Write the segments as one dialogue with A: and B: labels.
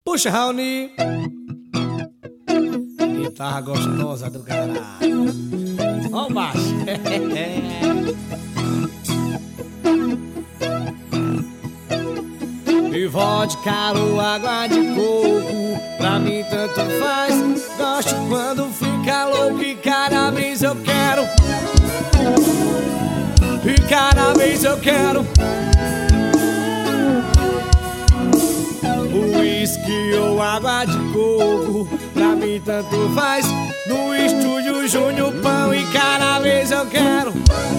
A: Puxa, Raoni. Guitarra gostosa do caralho. Ó o baixo. E vodka ou água de coco, pra mim tanto faz. Gosto quando fica louco e cada vez eu quero. E cada vez eu quero. Whisky ou água de coco, pra mim tanto faz. No estúdio Júnior Pão e cada vez eu quero.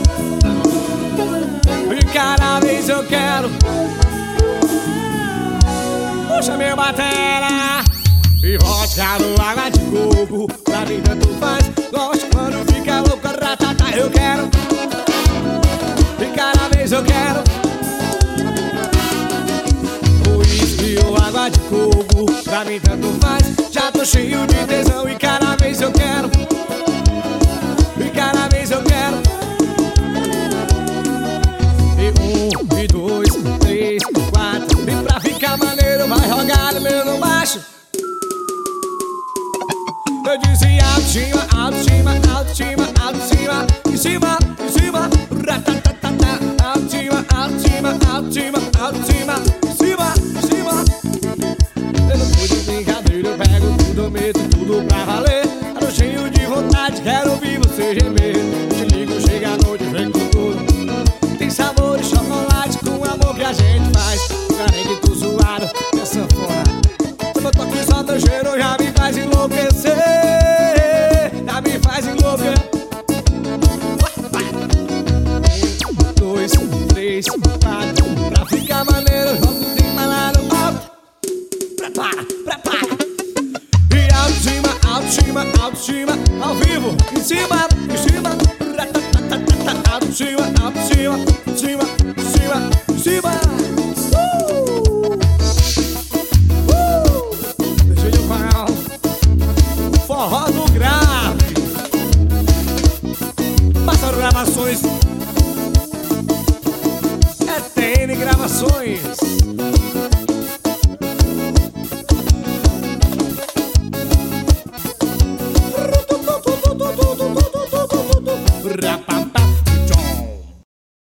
A: E cada vez eu quero. Puxa meu batera. E vodka ou água de coco, pra mim tanto faz. Gosto quando fica louco, ratata, eu quero. E cada vez eu quero. Whisky ou água de coco, pra mim tanto faz. Já tô cheio de tesão e cada vez eu quero. E cada vez eu quero. E 1, e 2, 3, 4. E pra ficar maneiro vai rogar no meu no baixo. Eu disse autoestima, autoestima, autoestima, autoestima. Em cima, em cima, ratatatata. Autoestima, autoestima, autoestima, autoestima. Em cima, em cima. Eu não fui de brincadeira, eu pego tudo, eu meto tudo pra valer. Tô cheio de vontade, quero ouvir você gemer. Te ligo, chega à noite, vem com tudo. Tem sabor de chocolate com o amor que a gente faz. Carengue, tu zoado, é sanfona. Eu tô aqui só teu cheiro, já me faz enlouquecer. Já me faz enlouquecer. 1, 2, 3, 4. Pra ficar maneiro, vamos embalar no alto. Prepara, prepara. E autoestima, autoestima, autoestima. Ao vivo, em cima, em cima. Autoestima, autoestima, autoestima, em cima, em cima. Deixa eu falar. Forró do grave. Pássaro Gravações. É TN Gravações.